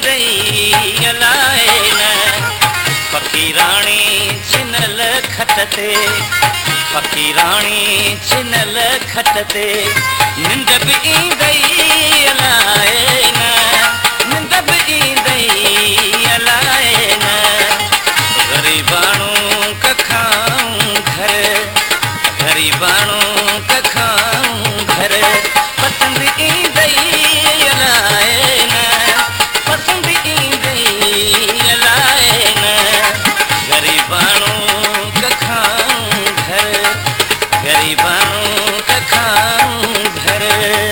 ईंदई अलाए न फ़क़ीराणी छिनल खट ते फ़क़ीराणी छिनल खट ते निंड बि ईंदई अलाए न निंड बि ईंदई अलाए न ग़रीबाणू कखाऊं घर ग़रीबाणू कखाऊं घर पसंदि ईंदई अलाए न पसंदि ईंदई अलाए न ग़रीबाणू कखाऊं घर ग़रीबाणू कखाऊं घर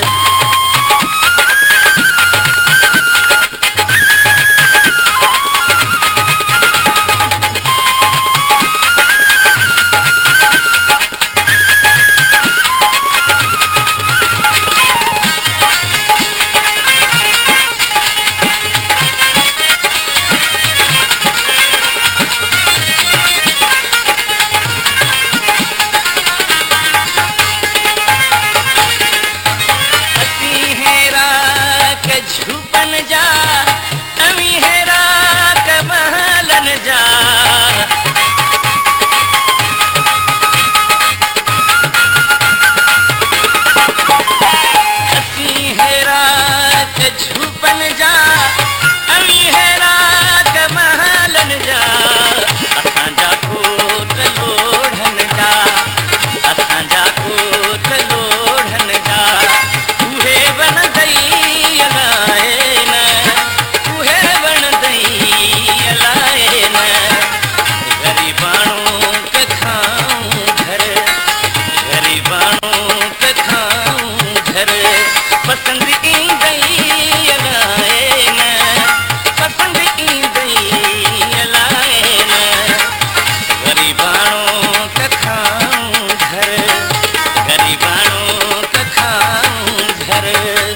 झूपन जा अमी हेरा कमहलन जा असी हेरा के झूपन जा अमी हेरा कमहलन जा असांजा कोट लोढ़न जा असांजा कोट लोढ़न जा उहे बनदई पसंदि ईंदई अलाए न पसंदि ईंदई अलाए न ग़रीबाणू कखाऊं घर ग़रीबाणू कखाऊं घर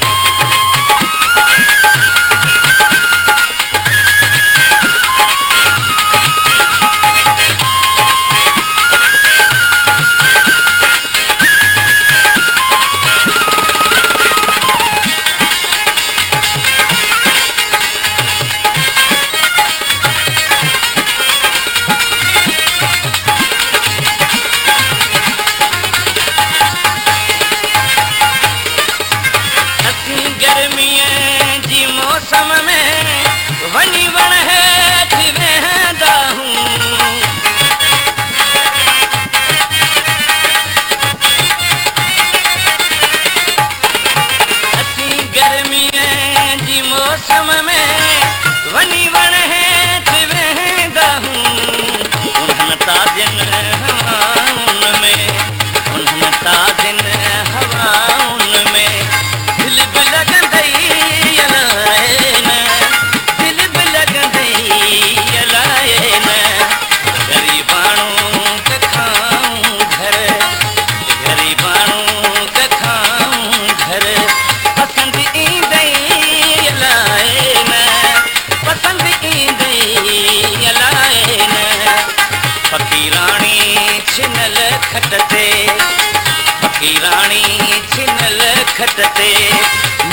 गर्मीअ जी मौसम में वनी वण हेठि वेहंदा हूं असीं गर्मीअ जी मौसम में वनी वण हेठि वेहंदा हूं उन्हनि ताज़नि हवाउनि में उन्हनि ताज़नि हवाउनि में दिल बि लॻंदई अलाए न दिल बि लॻंदई अलाए न ग़रीबाणू कखाऊं घर ग़रीबाणू कखाऊं घर पसंदि ईंदई अलाए न पसंदि ईंदई अलाए न फ़क़ीराणी छिनल खट ते फ़क़ीराणी छिनल खट ते